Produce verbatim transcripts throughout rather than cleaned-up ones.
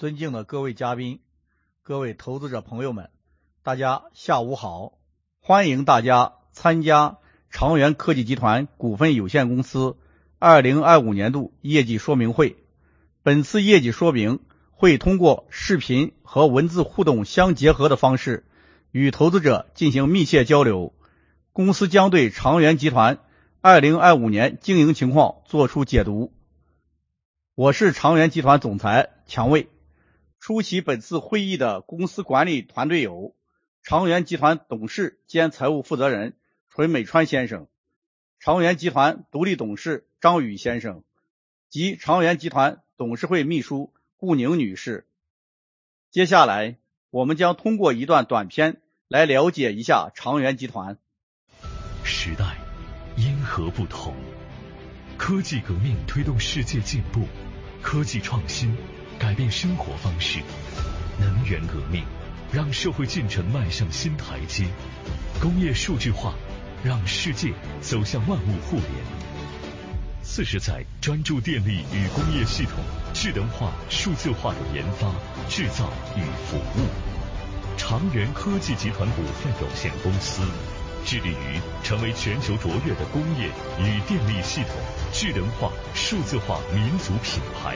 尊敬的各位嘉宾、各位投资者朋友们，大家下午好！欢迎大家参加长源科技集团股份有限公司二零二五年度业绩说明会。本次业绩说明会通过视频和文字互动相结合的方式，与投资者进行密切交流。公司将对长源集团二零二五年经营情况作出解读。我是长源集团总裁强卫。出席本次会议的公司管理团队有长源集团董事兼财务负责人纯美川先生，长源集团独立董事张宇先生及长源集团董事会秘书顾宁女士。接下来我们将通过一段短片来了解一下长源集团。 时代因何不同？科技革命推动世界进步，科技创新改变生活方式，能源革命让社会进程迈向新台阶，工业数据化让世界走向万物互联。四十载专注电力与工业系统智能化、数字化的研发、制造与服务。长源科技集团股份有限公司致力于成为全球卓越的工业与电力系统智能化、数字化民族品牌。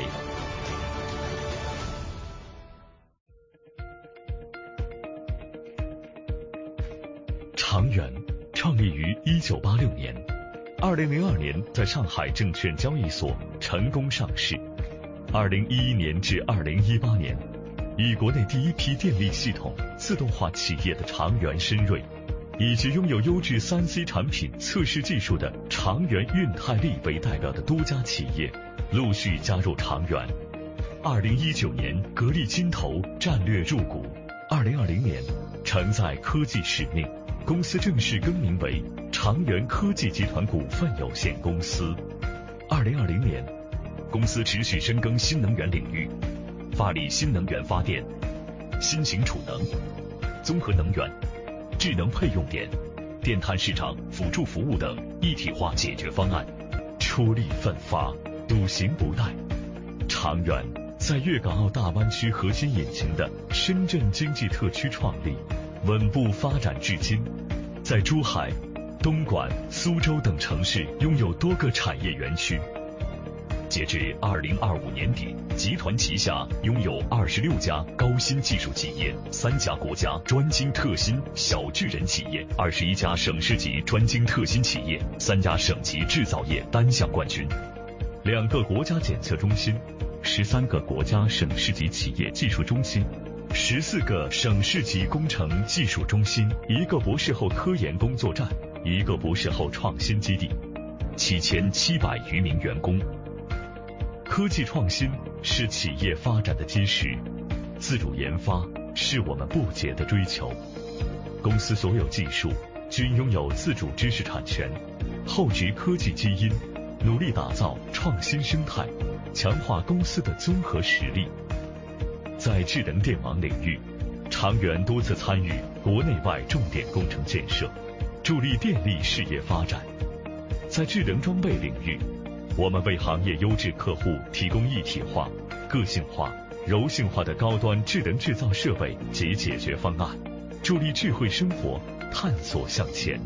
长源创立于一九八六年，二零零二年在上海证券交易所成功上市。二零一一年至二零一八年，以国内第一批电力系统自动化企业的长源深锐，以及拥有优质 三 C 产品测试技术的长源运泰利为代表的多家企业陆续加入长源。二零一九年，格力金投战略入股。二零二零年，承载科技使命，公司正式更名为长源科技集团股份有限公司。二零二零年，公司持续深耕新能源领域，发力新能源发电、新型储能、综合能源、智能配用电、电碳市场辅助服务等一体化解决方案，出力奋发，笃行不怠。长源在粤港澳大湾区核心引擎的深圳经济特区创立，稳步发展至今，在珠海、东莞、苏州等城市拥有多个产业园区。截至二零二五年底，集团旗下拥有二十六家高新技术企业，三家国家专精特新小巨人企业，二十一家省市级专精特新企业，三家省级制造业单项冠军，两个国家检测中心，十三个国家省市级企业技术中心，十四个省市级工程技术中心，一个博士后科研工作站，一个博士后创新基地，七千七百余名员工。科技创新是企业发展的基石，自主研发是我们不竭的追求。公司所有技术均拥有自主知识产权，厚植科技基因，努力打造创新生态，强化公司的综合实力。在智能电网领域，长源多次参与国内外重点工程建设，助力电力事业发展。在智能装备领域，我们为行业优质客户提供一体化、个性化、柔性化的高端智能制造设备及解决方案，助力智慧生活探索向前。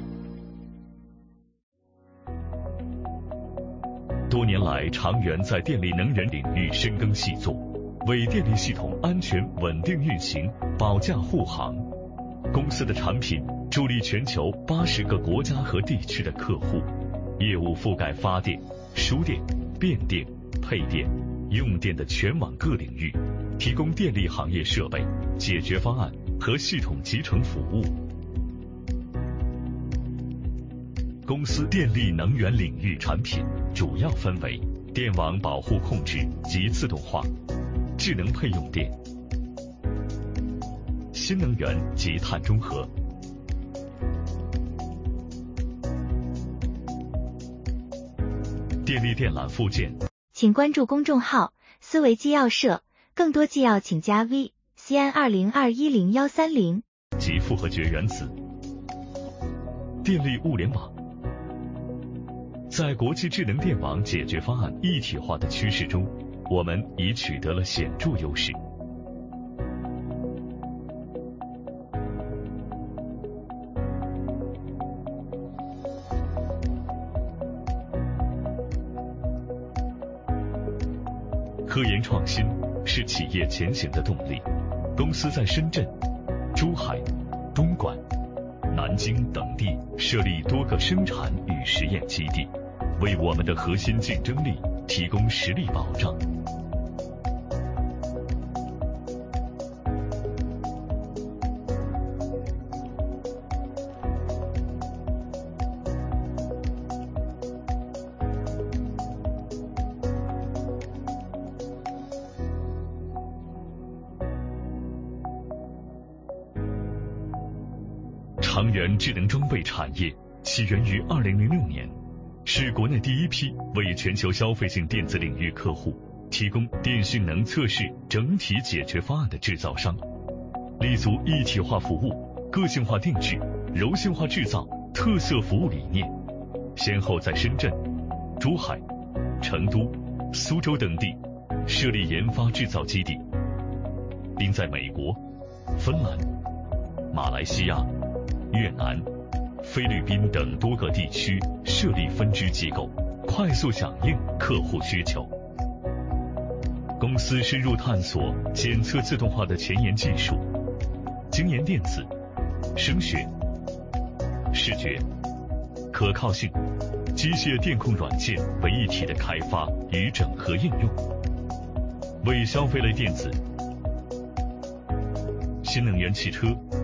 多年来，长源在电力能源领域深耕细作，为电力系统安全稳定运行保驾护航。公司的产品助力全球八十个国家和地区的客户，业务覆盖发电、输电、变电、配电、用电的全网各领域，提供电力行业设备、解决方案和系统集成服务。公司电力能源领域产品主要分为电网保护控制及自动化、智能配用电、新能源及碳中和。电力电缆附件， 请关注公众号思维纪要社，更多纪要请加 V C N 二零二一零幺三零及复合绝缘子。电力物联网，在国际智能电网解决方案一体化的趋势中，我们已取得了显著优势。 科研创新是企业前行的动力。公司在深圳、珠海、东莞、南京等地设立多个生产与实验基地，为我们的核心竞争力提供实力保障。长源智能装备产业起源于二零零六年，是国内第一批为全球消费性电子领域客户提供电性能测试整体解决方案的制造商，立足一体化服务、个性化定制、柔性化制造特色服务理念，先后在深圳、珠海、成都、苏州等地设立研发制造基地，并在美国、芬兰、马来西亚、越南、菲律宾等多个地区设立分支机构，快速响应客户需求。公司深入探索检测自动化的前沿技术，精研电子、声学、视觉、可靠性、机械电控软件为一体的开发与整合应用，为消费类电子、新能源汽车、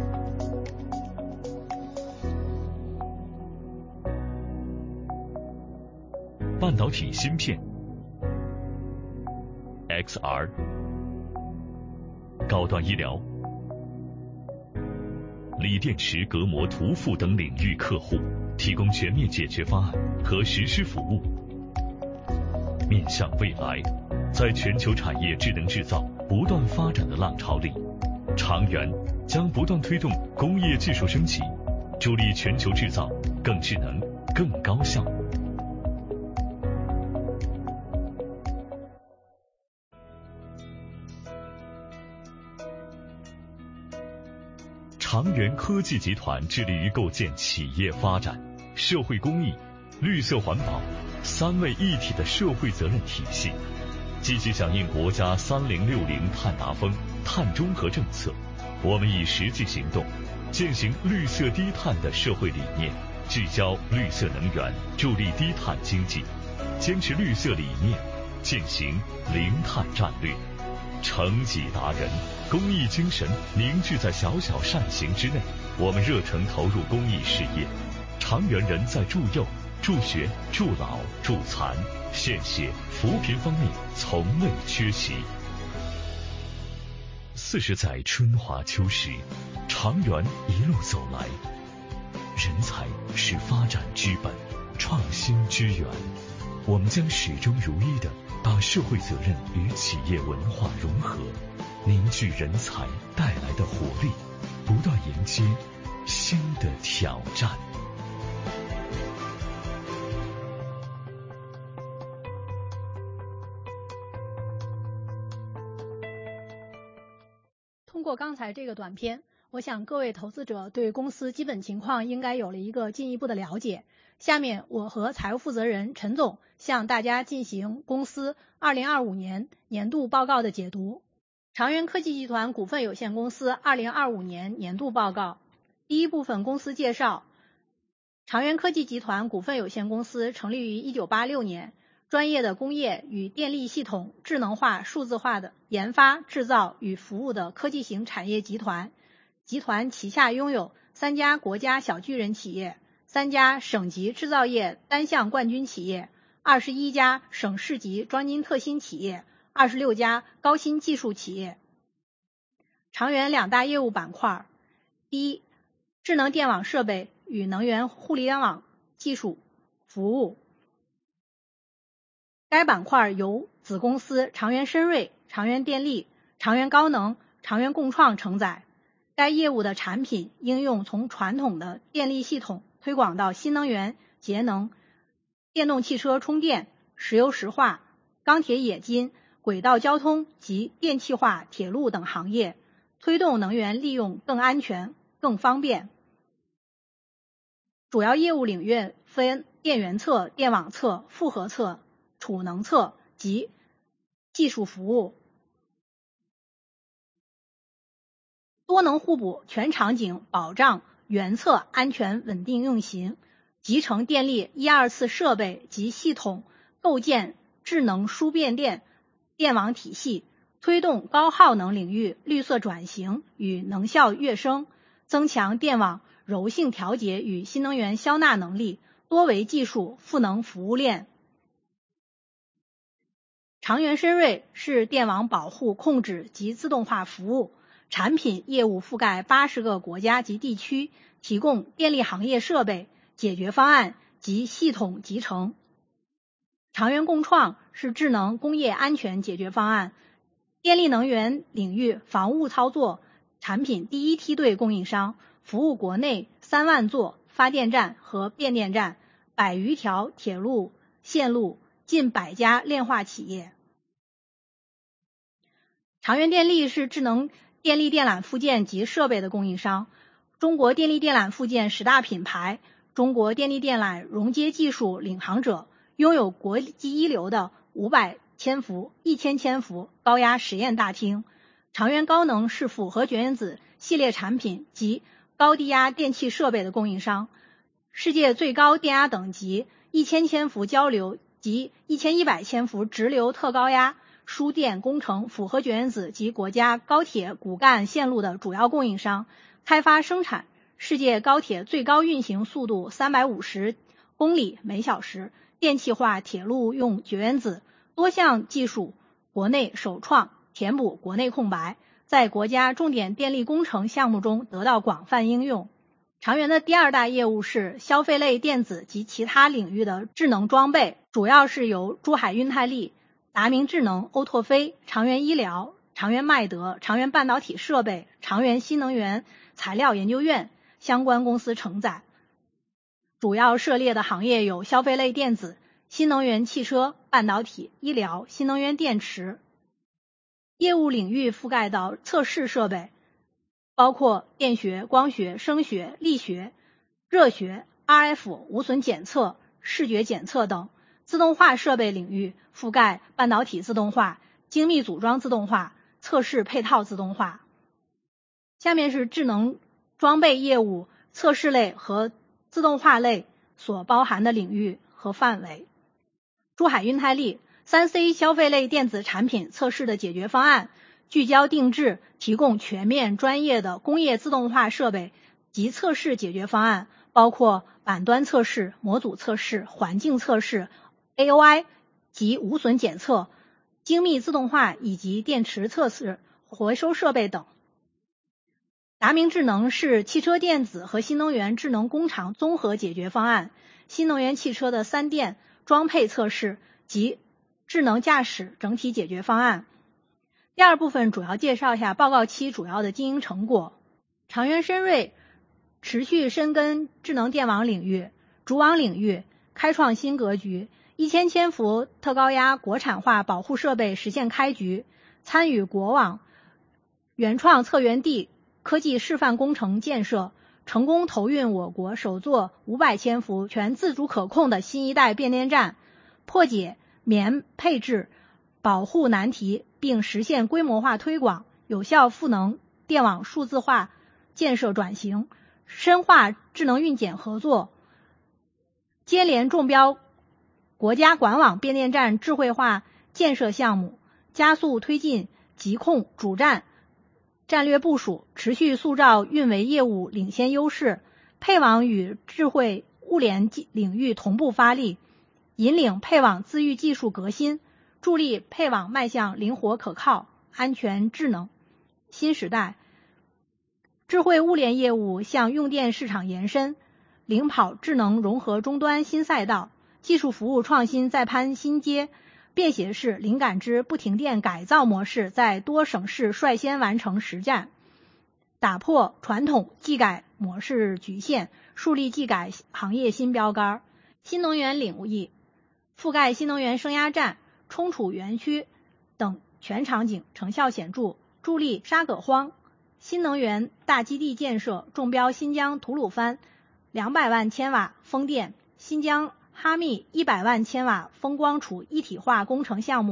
半导体芯片、X R、高端医疗、锂电池隔膜涂覆等领域客户提供全面解决方案和实施服务。面向未来，在全球产业智能制造不断发展的浪潮里，长源将不断推动工业技术升级，助力全球制造更智能、更高效。长源科技集团致力于构建企业发展、社会公益、绿色环保三位一体的社会责任体系，积极响应国家三零六零碳达峰、碳中和政策。我们以实际行动践行绿色低碳的社会理念，聚焦绿色能源，助力低碳经济，坚持绿色理念，践行零碳战略。承己达人，公益精神凝聚在小小善行之内。我们热诚投入公益事业，长源人在助幼、助学、助老、助残、献血、扶贫方面从未缺席。四十载春华秋实，长源一路走来，人才是发展之本，创新之源。我们将始终如一地把社会责任与企业文化融合，凝聚人才带来的活力，不断迎接新的挑战。 通过刚才这个短片，我想各位投资者对公司基本情况应该有了一个进一步的了解。下面我和财务负责人陈总向大家进行公司二零二五年年度报告的解读。长源科技集团股份有限公司二零二五年年度报告。第一部分公司介绍。长源科技集团股份有限公司成立于一九八六年，专业的工业与电力系统智能化、数字化的研发、制造与服务的科技型产业集团。集团旗下拥有三家国家小巨人企业，三家省级制造业单项冠军企业，二十一家省市级专精特新企业，二十六家高新技术企业。长源两大业务板块：第一，智能电网设备与能源互联网技术服务。该板块由子公司长源深锐、长源电力、长源高能、长源共创承载。该业务的产品应用从传统的电力系统推广到新能源、节能、电动汽车充电、石油石化、钢铁冶金、轨道交通及电气化铁路等行业，推动能源利用更安全、更方便。主要业务领域分电源侧、电网侧、复合侧、储能侧及技术服务。多能互补，全场景保障原测安全稳定运行，集成电力一二次设备及系统，构建智能输变电电网体系，推动高耗能领域绿色转型与能效跃升，增强电网柔性调节与新能源消纳能力，多维技术赋能服务链。长源深锐是电网保护控制及自动化服务，产品业务覆盖八十个国家及地区，提供电力行业设备、解决方案及系统集成。长源共创是智能工业安全解决方案，电力能源领域防务操作产品第一梯队供应商，服务国内三万座发电站和变电站，百余条铁路线路，近百家炼化企业。长源电力是智能电力电缆附件及设备的供应商，中国电力电缆附件十大品牌，中国电力电缆熔接技术领航者，拥有国际一流的五百千伏、一千千伏高压实验大厅。长源高能是复合绝缘子系列产品及高低压电气设备的供应商，世界最高电压等级一千千伏交流及一千一百千伏直流特高压输电工程复合绝缘子及国家高铁骨干线路的主要供应商，开发生产世界高铁最高运行速度三百五十公里每小时电气化铁路用绝缘子，多项技术国内首创，填补国内空白，在国家重点电力工程项目中得到广泛应用。长源的第二大业务是消费类电子及其他领域的智能装备，主要是由珠海运泰力、达明智能、欧拓飞、长源医疗、长源麦德、长源半导体设备、长源新能源材料研究院相关公司承载，主要涉猎的行业有消费类电子、新能源汽车、半导体、医疗、新能源电池。业务领域覆盖到测试设备，包括电学、光学、声学、力学、热学、R F 无损检测、视觉检测等。自动化设备领域覆盖半导体自动化、精密组装自动化、测试配套自动化。下面是智能装备业务测试类和自动化类所包含的领域和范围。珠海运泰力 三 C 消费类电子产品测试的解决方案，聚焦定制，提供全面专业的工业自动化设备及测试解决方案，包括板端测试、模组测试、环境测试、A O I 及无损检测、精密自动化以及电池测试、回收设备等。达明智能是汽车电子和新能源智能工厂综合解决方案，新能源汽车的三电装配测试及智能驾驶整体解决方案。第二部分主要介绍一下报告期主要的经营成果。长源深锐持续深耕智能电网领域、主网领域，开创新格局，一千千伏特高压国产化保护设备实现开局，参与国网原创测源地科技示范工程建设，成功投运我国首座五百千伏全自主可控的新一代变电站，破解棉配置保护难题，并实现规模化推广，有效赋能电网数字化建设转型，深化智能运检合作，接连中标国家管网变电站智慧化建设项目，加速推进疾控主站战略部署，持续塑造运维业务领先优势，配网与智慧物联领域同步发力，引领配网自愈技术革新，助力配网迈向灵活可靠、安全智能新时代。智慧物联业务向用电市场延伸，领跑智能融合终端新赛道，技术服务创新再攀新阶，便携式零感知不停电改造模式在多省市率先完成实战，打破传统技改模式局限，树立技改行业新标杆。新能源领域覆盖新能源升压站、充储园区等全场景，成效显著，助力沙葛荒新能源大基地建设，中标新疆吐鲁番两百万千瓦风电、新疆哈密一百万千瓦风光储一体化工程项目，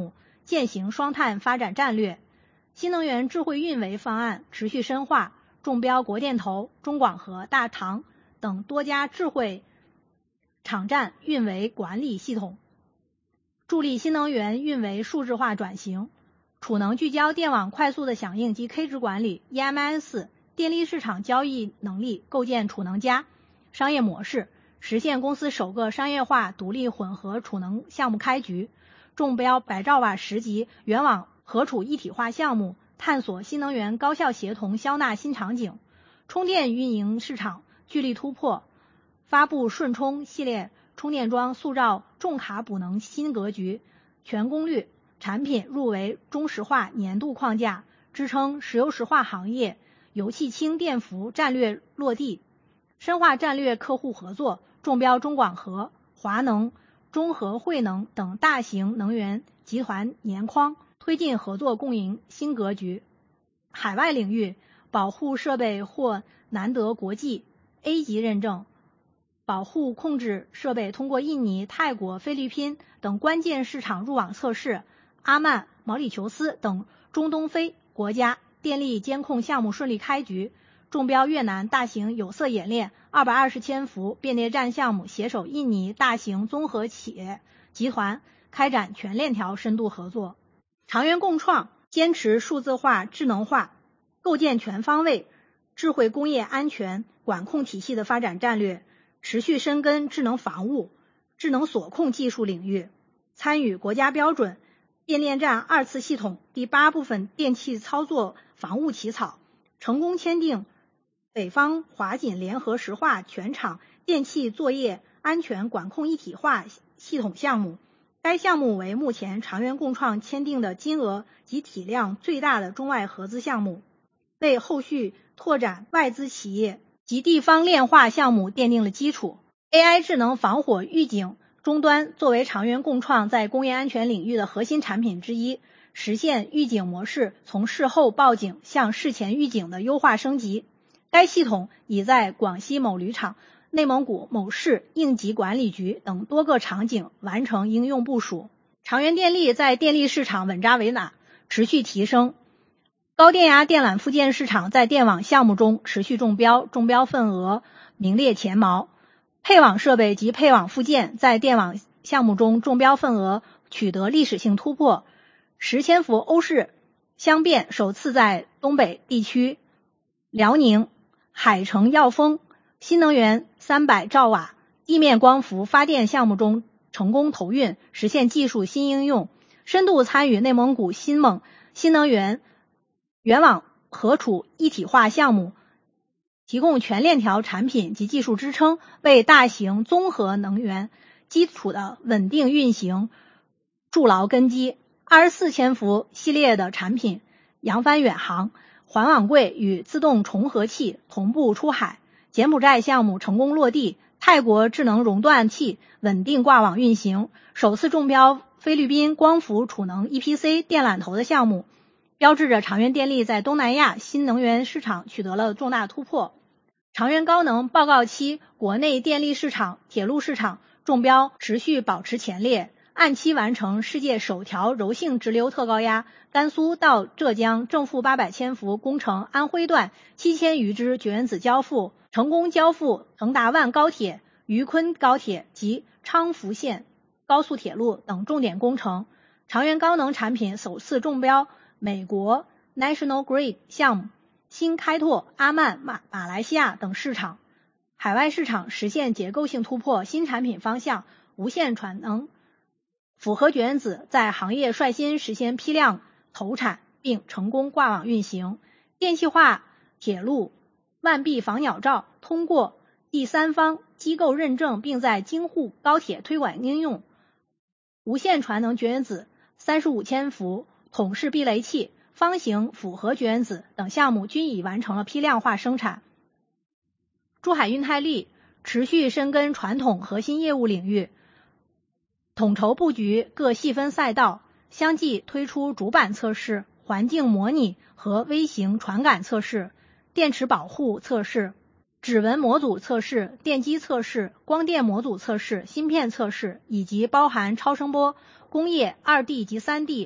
践行双碳发展战略，新能源智慧运维方案持续深化，中标国电投、中广核、大唐等多家智慧场站运维管理系统，助力新能源运维数字化转型。储能聚焦电网快速的响应及 K 值管理 E M I S 电力市场交易能力，构建储能加商业模式，实现公司首个商业化独立混合储能项目开局，中标百兆瓦十级原网合储一体化项目，探索新能源高效协同消纳新场景。充电运营市场聚力突破，发布顺充系列充电桩，塑造重卡补能新格局，全功率产品入围中石化年度框架，支撑石油石化行业油气氢电服战略落地，深化战略客户合作，中标中广核、华能、中核汇能等大型能源集团年框，推进合作共赢新格局。海外领域，保护设备获南德国际 A 级认证，保护控制设备通过印尼、泰国、菲律宾等关键市场入网测试，阿曼、毛里求斯等中东非国家电力监控项目顺利开局，中标越南大型有色冶炼二百二十千伏变电站项目，携手印尼大型综合企业集团开展全链条深度合作。长源共创坚持数字化、智能化，构建全方位智慧工业安全管控体系的发展战略，持续深耕智能防务、智能锁控技术领域，参与国家标准变电站二次系统第八部分电气操作防务起草，成功签订北方华锦联合石化全厂电气作业安全管控一体化系统项目。该项目为目前长源共创签订的金额及体量最大的中外合资项目，为后续拓展外资企业及地方炼化项目奠定了基础。 A I 智能防火预警终端作为长源共创在工业安全领域的核心产品之一，实现预警模式从事后报警向事前预警的优化升级。该系统已在广西某铝厂、内蒙古某市应急管理局等多个场景完成应用部署。长源电力在电力市场稳扎稳打，持续提升。高电压电缆附件市场在电网项目中持续中标，中标份额名列前茅。配网设备及配网附件在电网项目中中标份额取得历史性突破，十千伏欧式相变首次在东北地区辽宁海城耀丰新能源三百兆瓦地面光伏发电项目中成功投运，实现技术新应用，深度参与内蒙古新蒙新能源原网合储一体化项目，提供全链条产品及技术支撑，为大型综合能源基础的稳定运行筑牢根基。二十四千伏系列的产品扬帆远航，环网柜与自动重合器同步出海，柬埔寨项目成功落地，泰国智能熔断器稳定挂网运行，首次中标菲律宾光伏储能 E P C 电缆头的项目，标志着长源电力在东南亚新能源市场取得了重大突破。长源高能报告期，国内电力市场、铁路市场中标持续保持前列，按期完成世界首条柔性直流特高压甘肃到浙江正负八百千伏工程安徽段七千余只绝缘子交付，成功交付成达万高铁、渝昆高铁及昌福线高速铁路等重点工程。长源高能产品首次中标美国 National Grid 项目，新开拓阿曼、马马来西亚等市场，海外市场实现结构性突破，新产品方向无线传能复合绝缘子在行业率先实现批量投产并成功挂网运行。电气化铁路万臂防鸟罩通过第三方机构认证，并在京沪高铁推广应用。无线传能绝缘子三十五千伏桶式避雷器、方形复合绝缘子等项目均已完成了批量化生产。珠海运泰力持续深耕传统核心业务领域，统筹布局各细分赛道，相继推出主板测试、环境模拟和微型传感测试、电池保护测试、指纹模组测试、电机测试、光电模组测试、芯片测试，以及包含超声波、工业 二 D 及 三 D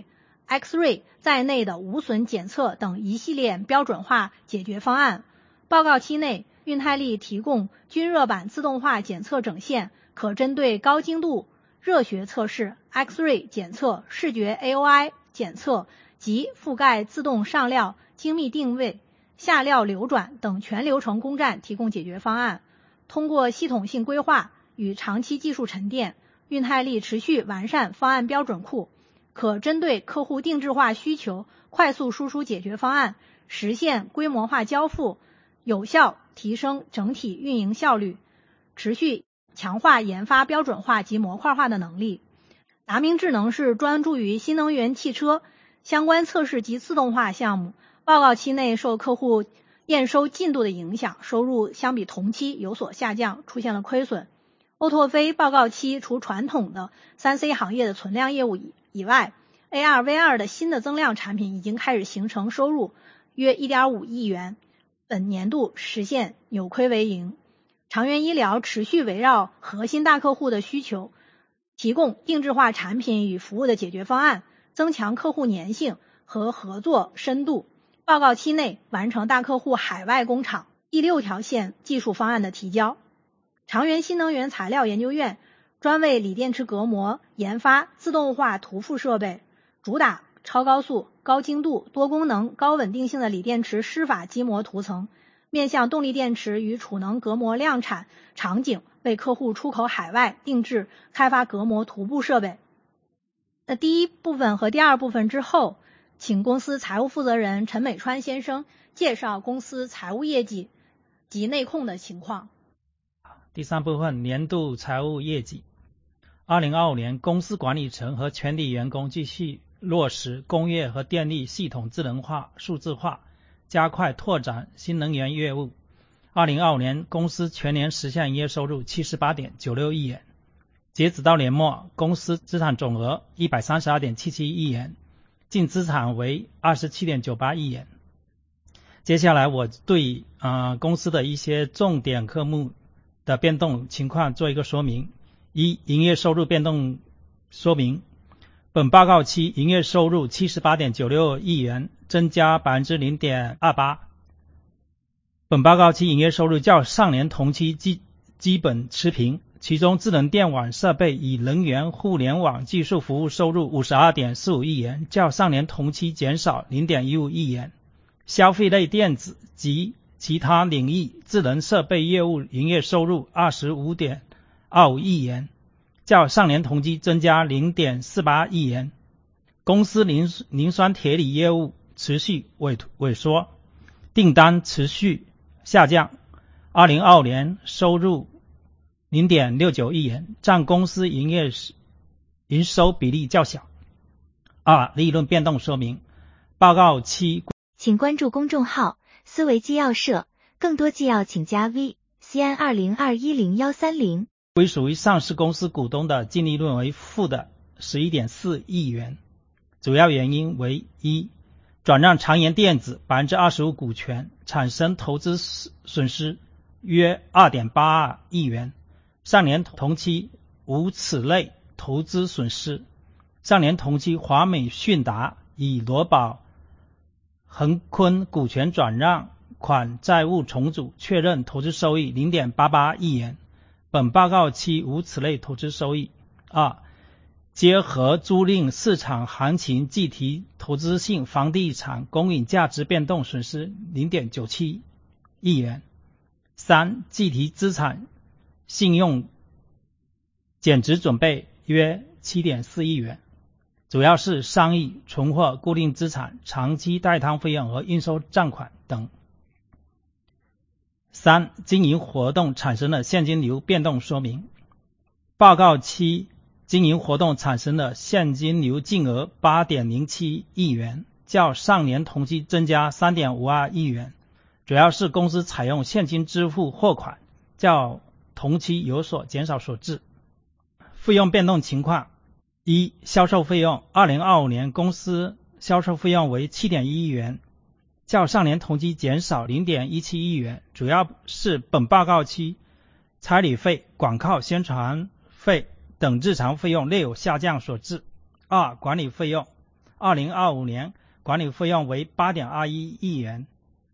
X-ray 在内的无损检测等一系列标准化解决方案。报告期内，运泰利提供均热板自动化检测整线，可针对高精度热学测试、X-ray 检测、视觉 A O I 检测及覆盖自动上料、精密定位、下料流转等全流程工站提供解决方案。通过系统性规划与长期技术沉淀，运泰利持续完善方案标准库，可针对客户定制化需求快速输出解决方案，实现规模化交付，有效提升整体运营效率，持续强化研发标准化及模块化的能力。达明智能是专注于新能源汽车相关测试及自动化项目，报告期内受客户验收进度的影响，收入相比同期有所下降，出现了亏损。欧拓飞报告期除传统的 三 C 行业的存量业务以外， A R V R 的新的增量产品已经开始形成收入约 一点五亿元，本年度实现扭亏为盈。长源医疗持续围绕核心大客户的需求，提供定制化产品与服务的解决方案，增强客户粘性和合作深度。报告期内完成大客户海外工厂第六条线技术方案的提交。长源新能源材料研究院专为锂电池隔膜研发自动化涂覆设备，主打超高速、高精度、多功能、高稳定性的锂电池湿法基膜涂层，面向动力电池与储能隔膜量产场景，为客户出口海外定制开发隔膜涂布设备。那第一部分和第二部分之后，请公司财务负责人陈美川先生介绍公司财务业绩及内控的情况。 第三部分，年度财务业绩。二零二五年，公司管理层和全体员工继续落实工业和电力系统智能化、数字化，加快拓展新能源业务。二零二五年，公司全年实现营业收入 七十八点九六亿元，截止到年末，公司资产总额 一百三十二点七七亿元，净资产为 二十七点九八亿元。接下来我对、呃、公司的一些重点科目的变动情况做一个说明。一、营业收入变动说明。本报告期营业收入 七十八点九六亿元，增加 百分之零点二八。本报告期营业收入较上年同期基基本持平，其中智能电网设备与能源互联网技术服务收入 五十二点四五亿元，较上年同期减少 零点一五亿元。消费类电子及其他领域智能设备业务营业收入 二十五点二五亿元，较上年同期增加 零点四八亿元。公司磷磷酸铁锂业务持续萎萎缩，订单持续下降。二零二五年收入 零点六九亿元，占公司营业营收比例较小。二、利润变动说明。报告期请关注公众号思维纪要社，更多纪要请加 V C N 二零二一零一三零。 归属于上市公司股东的净利润为负的 十一点四亿元，主要原因为一、转让长源电子 百分之二十五 股权，产生投资损失约 二点八二亿元，上年同期无此类投资损失。上年同期华美迅达与罗宝恒坤股权转让款债务重组，确认投资收益 零点八八亿元，本报告期无此类投资收益。二、结合租赁市场行情计提投资性房地产公允价值变动损失 零点九七亿元。三、计提资产信用减值准备约 七点四亿元，主要是商誉、存货、固定资产、长期代摊费用和应收账款等。三、经营活动产生的现金流变动说明。报告期经营活动产生的现金流净额 八点零七亿元，较上年同期增加 三点五二亿元，主要是公司采用现金支付货款，较同期有所减少所致。费用变动情况。一、销售费用。二零二五年公司销售费用为 七点一亿元，较上年同期减少 零点一七亿元，主要是本报告期差旅费、广告宣传费等日常费用略有下降所致。二、管理费用。 二零二五年管理费用为 八点二一亿元。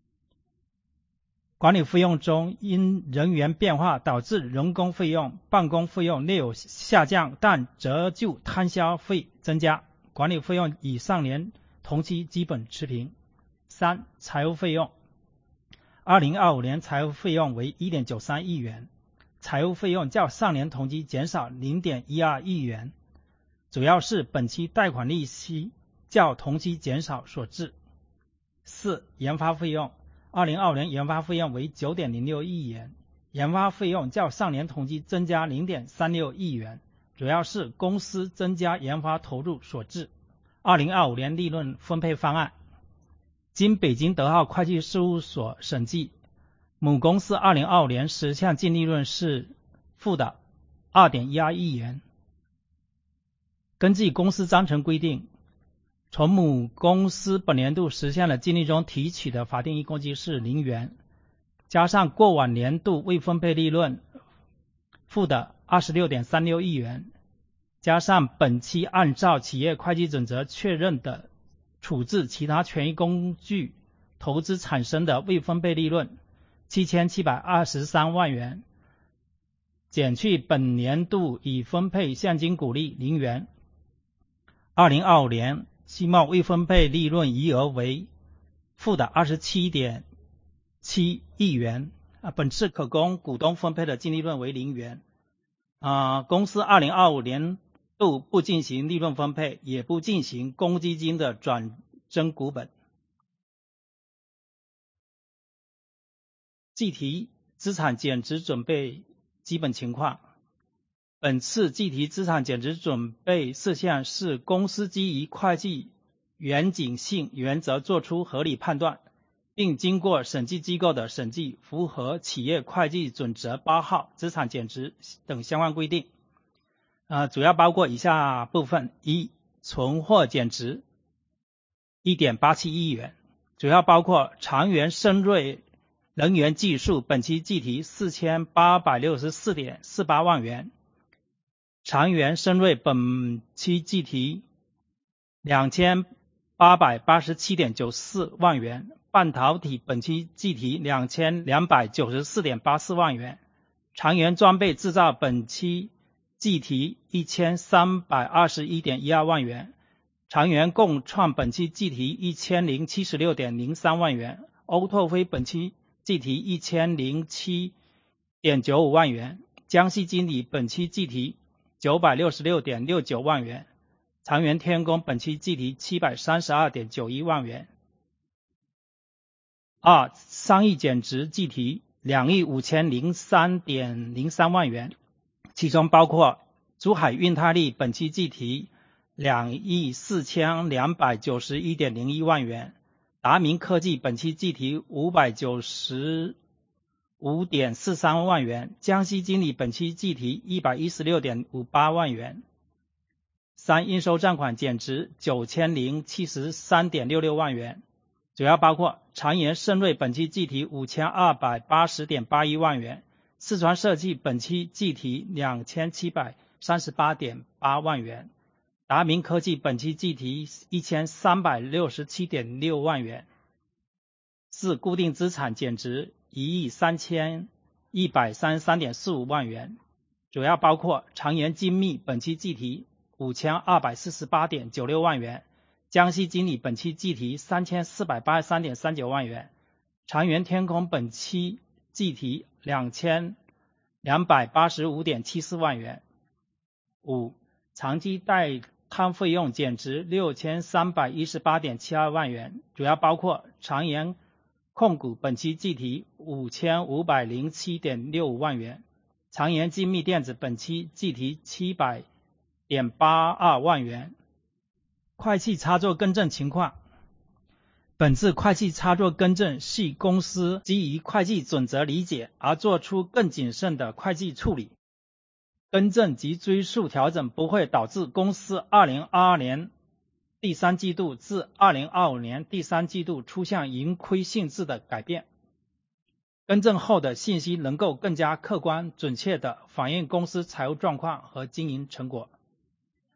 管理费用中，因人员变化导致人工费用、办公费用略有下降，但折旧摊销费增加，管理费用与上年同期基本持平。三、财务费用。二零二五年财务费用为 一点九三亿元，财务费用较上年同期减少 零点一二亿元，主要是本期贷款利息较同期减少所致。四、研发费用。二零二五年研发费用为 九点零六亿元，研发费用较上年同期增加 零点三六亿元，主要是公司增加研发投入所致。二零二五年利润分配方案。经北京德浩会计事务所审计，母公司二零二五年实现净利润是负的 二点一二亿元。根据公司章程规定，从母公司本年度实现的净利中提取的法定依公积是零元，加上过往年度未分配利润负的 二十六点三六亿元，加上本期按照企业会计准则确认的处置其他权益工具投资产生的未分配利润七千七百二十三万元，减去本年度已分配现金股利零元。二零二五年期末未分配利润余额为负的 二十七点七亿元，啊，本次可供股东分配的净利润为零元。啊，公司二零二五年度不进行利润分配，也不进行公积金的转增股本。计提资产减值准备基本情况。本次计提资产减值准备事项是公司基于会计严谨性原则作出合理判断，并经过审计机构的审计，符合企业会计准则八号资产减值等相关规定。呃，主要包括以下部分：一、存货减值 一点八七亿元，主要包括长源深锐能源技术本期计提 四千八百六十四点四八万元，长源深锐本期计提 两千八百八十七点九四万元，半导体本期计提 两千两百九十四点八四万元，长源装备制造本期计提 一千三百二十一点一二万元，长源共创本期计提 一千零七十六点零三万元，欧拓飞本期计提 一千零七点九五万元，江西经理本期计提 九百六十六点六九万元，长源天工本期计提 七百三十二点九一万元。二、商业减值计提两亿五千零三点零三万元，其中包括珠海运泰利本期计提两亿四千两百九十一点零一万元，达明科技本期计提五百九十五点四三万元，江西经理本期计提一百一十六点五八万元。三、应收账款减值九千零七十三点六六万元，主要包括长源盛瑞本期计提五千二百八十点八一万元，四川设计本期计提两千七百三十八点八万元，达明科技本期计提一千三百六十七点六万元。四、固定资产减值一亿三千一百三十三点四五万元，主要包括长源精密本期计提五千二百四十八点九六万元，江西经理本期计提三千四百八十三点三九万元，长源天空本期计提两千两百八十五点七四万元。五、长期带摊费用减值六千三百一十八点七二万元，主要包括长源控股本期计提五千五百零七点六五万元，长源精密电子本期计提七百点八二万元。会计操作更正情况。本次会计操作更正系公司基于会计准则理解而做出更谨慎的会计处理，更正及追溯调整不会导致公司二零二二年第三季度至二零二五年第三季度出现盈亏性质的改变。更正后的信息能够更加客观准确地反映公司财务状况和经营成果。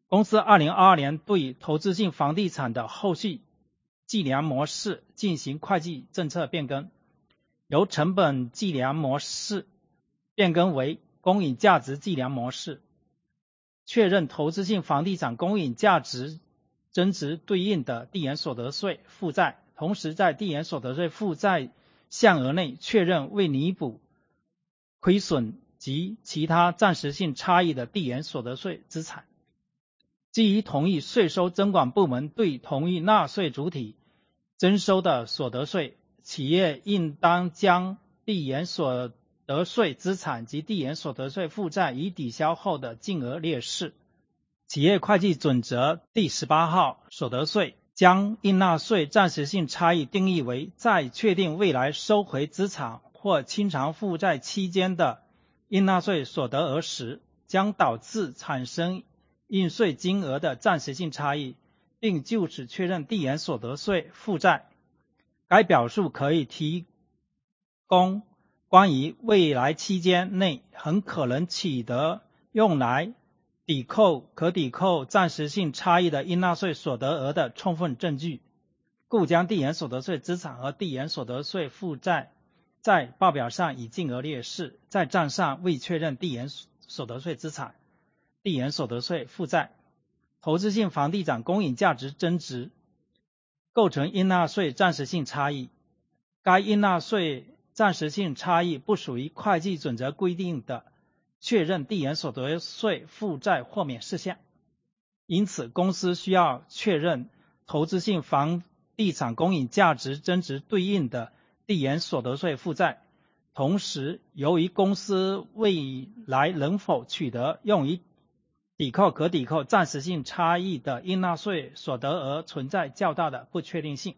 公司二零二二年对投资性房地产的后续计量模式进行会计政策变更，由成本计量模式变更为公允价值计量模式，确认投资性房地产公允价值增值对应的递延所得税负债，同时在递延所得税负债项额内确认为弥补亏损及其他暂时性差异的递延所得税资产。基于同意税收征管部门对同意纳税主体征收的所得税，企业应当将递延所得税资产及递延所得税负债已抵销后的净额列示。企业会计准则第十八号所得税将应纳税暂时性差异定义为在确定未来收回资产或清偿负债期间的应纳税所得额时，将导致产生应税金额的暂时性差异，并就此确认递延所得税负债。该表述可以提供关于未来期间内很可能取得用来抵扣可抵扣暂时性差异的应纳税所得额的充分证据，故将递延所得税资产和递延所得税负债在报表上以净额列示，在账上未确认递延所得税资产、递延所得税负债。投资性房地产公允价值增值构成应纳税暂时性差异，该应纳税暂时性差异不属于会计准则规定的确认递延所得税负债豁免事项，因此公司需要确认投资性房地产公允价值增值对应的递延所得税负债。同时，由于公司未来能否取得用于抵扣可抵扣暂时性差异的应纳税所得额存在较大的不确定性，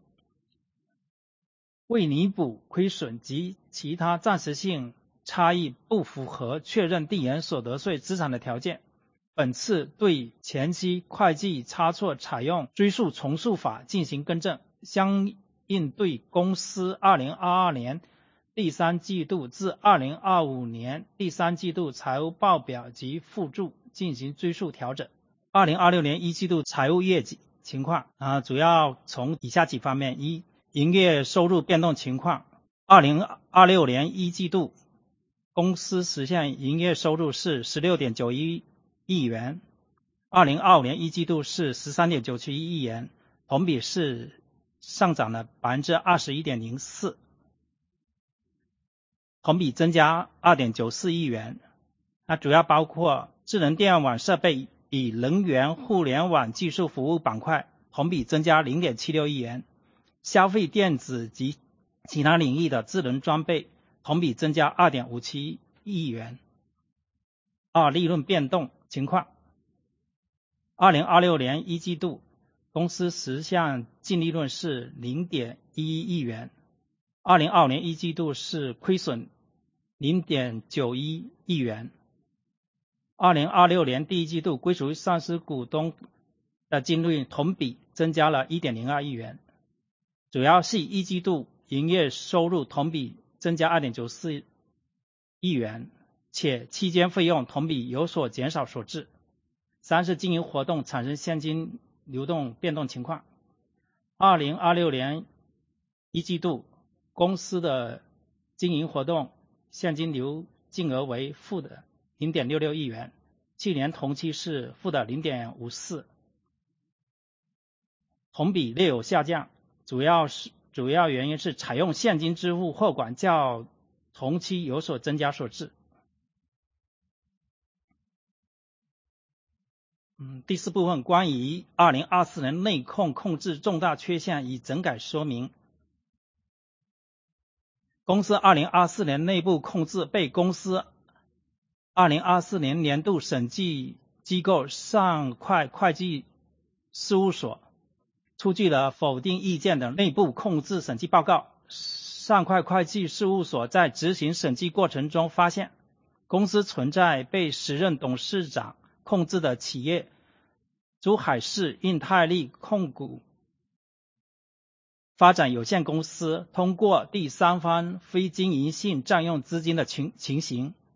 为弥补亏损及其他暂时性差异不符合确认递延所得税资产的条件，本次对前期会计差错采用追溯重述法进行更正，相应对公司二零二二年第三季度至二零二五年第三季度财务报表及附注进行追溯调整。二零二六年一季度财务业绩情况啊，主要从以下几方面：一、营业收入变动情况。二零二六年一季度公司实现营业收入是 十六点九一亿元，二零二五年一季度是 十三点九七亿元，同比是上涨了 百分之二十一点零四， 同比增加 二点九四亿元。那主要包括智能电网设备与能源互联网技术服务板块，同比增加 零点七六亿元，消费电子及其他领域的智能装备同比增加 二点五七亿元。二、利润变动情况。二零二六年一季度公司实现净利润是 零点一一亿元，二零二五年一季度是亏损 零点九一亿元。二零二六年第一季度归属于上市股东的净利润同比增加了 一点零二亿元，主要是一季度营业收入同比增加 二点九四亿元，且期间费用同比有所减少所致。三是经营活动产生现金流动变动情况。二零二六年一季度公司的经营活动现金流净额为负的 零点六六亿元，去年同期是负的 零点五四， 同比略有下降，主要是主要原因是采用现金支付货款较同期有所增加所致。嗯，第四部分关于二零二四年内控控制重大缺陷与整改说明。公司二零二四年内部控制被公司二零二四年年度审计机构上会会计事务所出具了否定意见的内部控制审计报告。上会会计事务所在执行审计过程中发现，公司存在被时任董事长控制的企业珠海市印泰利控股发展有限公司通过第三方非经营性占用资金的情情形，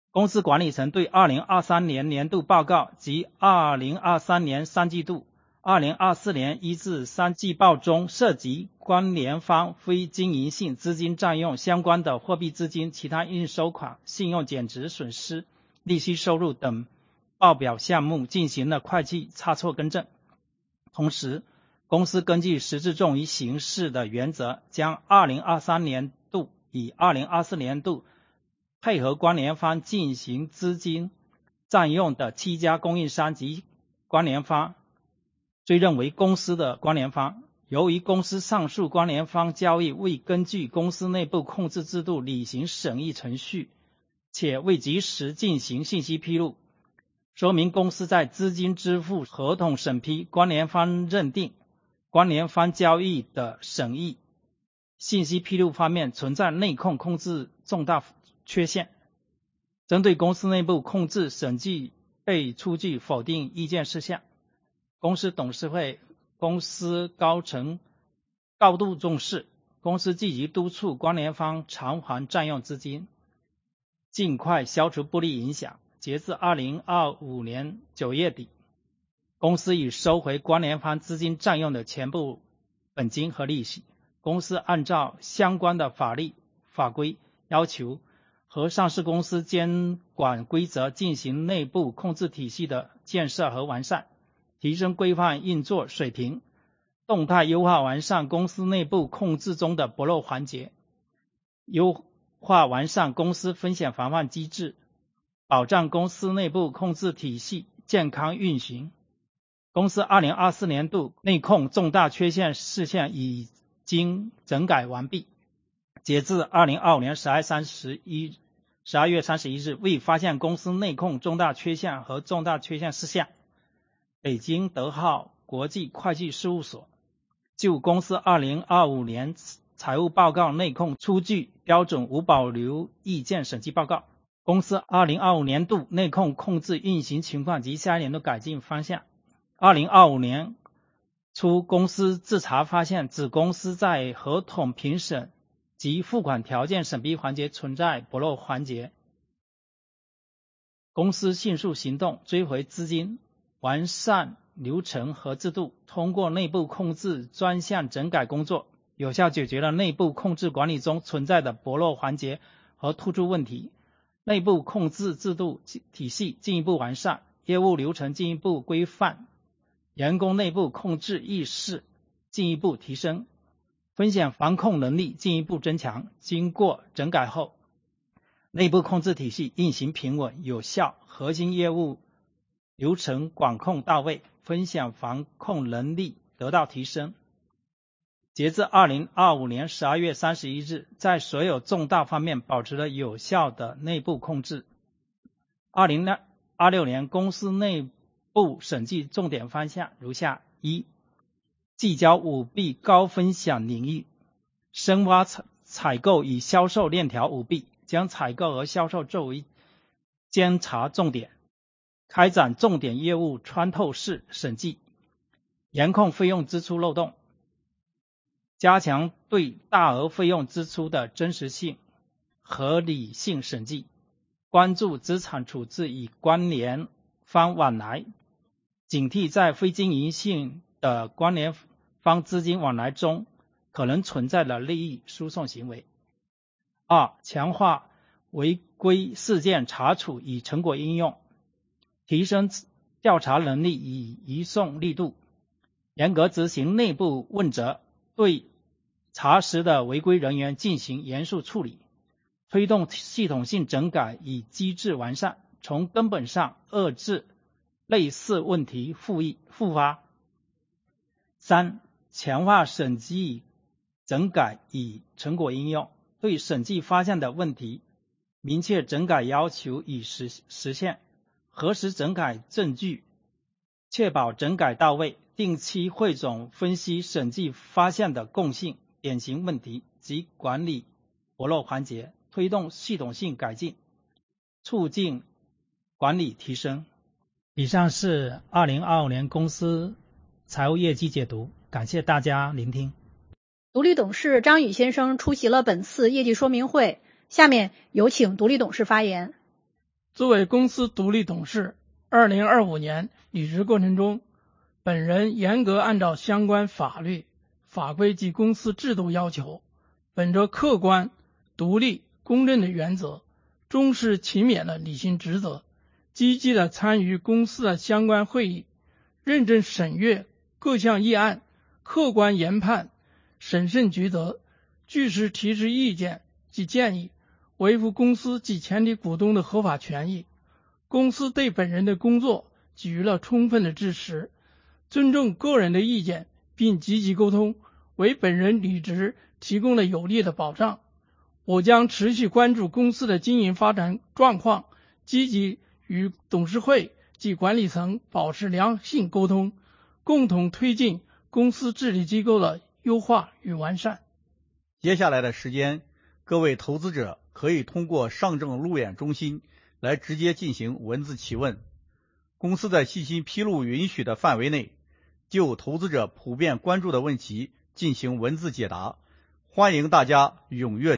公司管理层对二零二三年年度报告及二零二三年三季度、二零二四年一至三季报中涉及关联方非经营性资金占用相关的货币资金、其他应收款、信用减值损失、利息收入等报表项目进行了会计差错更正。同时，公司根据实质重于形式的原则，将二零二三年度与二零二四年度配合关联方进行资金占用的七家供应商及关联方追认为公司的关联方。由于公司上述关联方交易未根据公司内部控制制度履行审议程序，且未及时进行信息披露，说明公司在资金支付、合同审批、关联方认定、关联方交易的审议、信息披露方面存在内控控制重大缺陷。针对公司内部控制审计被出具否定意见事项，公司董事会、公司高层高度重视，公司积极督促关联方偿还占用资金，尽快消除不利影响。截至二零二五年九月底，公司已收回关联方资金占用的全部本金和利息。公司按照相关的法律法规要求和上市公司监管规则进行内部控制体系的建设和完善，提升规范运作水平，动态优化完善公司内部控制中的薄弱环节，优化完善公司风险防范机制，保障公司内部控制体系健康运行。公司二零二四年度内控重大缺陷事项已经整改完毕。截至二零二五年十二月三十一日，未发现公司内控重大缺陷和重大缺陷事项。北京德浩国际会计事务所就公司二零二五年财务报告内控出具标准无保留意见审计报告。公司二零二五年度内控控制运行情况及下一年度改进方向。二零二五年初，公司自查发现子公司在合同评审及付款条件审批环节存在薄弱环节，公司迅速行动，追回资金，完善流程和制度，通过内部控制专项整改工作，有效解决了内部控制管理中存在的薄弱环节和突出问题。内部控制制度体系进一步完善，业务流程进一步规范，员工内部控制意识进一步提升，风险防控能力进一步增强。经过整改后，内部控制体系运行平稳有效，核心业务流程管控到位，风险防控能力得到提升。截至二零二五年十二月三十一日，在所有重大方面保持了有效的内部控制。二零二六年公司内部审计重点方向如下：一、聚焦舞弊高风险领域，深挖采采购与销售链条舞弊，将采购和销售作为监察重点，开展重点业务穿透式审计，严控费用支出漏洞，加强对大额费用支出的真实性、合理性审计，关注资产处置与关联方往来，警惕在非经营性的关联方资金往来中可能存在的利益输送行为。二、强化违规事件查处与成果应用，提升调查能力与移送力度，严格执行内部问责，对查实的违规人员进行严肃处理，推动系统性整改与机制完善，从根本上遏制类似问题复议复发。三、强化审计整改与成果应用，对审计发现的问题明确整改要求与实实现，核实整改证据，确保整改到位，定期汇总分析审计发现的共性、典型问题及管理薄弱环节，推动系统性改进，促进管理提升。以上是二零二五年公司财务业绩解读，感谢大家聆听。 独立董事张宇先生出席了本次业绩说明会，下面有请独立董事发言。 作为公司独立董事，二零二五年履职过程中，本人严格按照相关法律、法规及公司制度要求，本着客观、独立、公正的原则，重视勤勉地履行职责，积极地参与公司的相关会议，认真审阅各项议案，客观研判，审慎抉择，据实提出意见及建议，维护公司及全体股东的合法权益。公司对本人的工作给予了充分的支持，尊重个人的意见，并积极沟通，为本人履职提供了有力的保障。我将持续关注公司的经营发展状况，积极与董事会及管理层保持良性沟通，共同推进公司治理机构的优化与完善。 接下来的时间，各位投资者可以通过上证路演中心来直接进行文字提问。公司在信息披露允许的范围内，就投资者普遍关注的问题进行文字解答，欢迎大家踊跃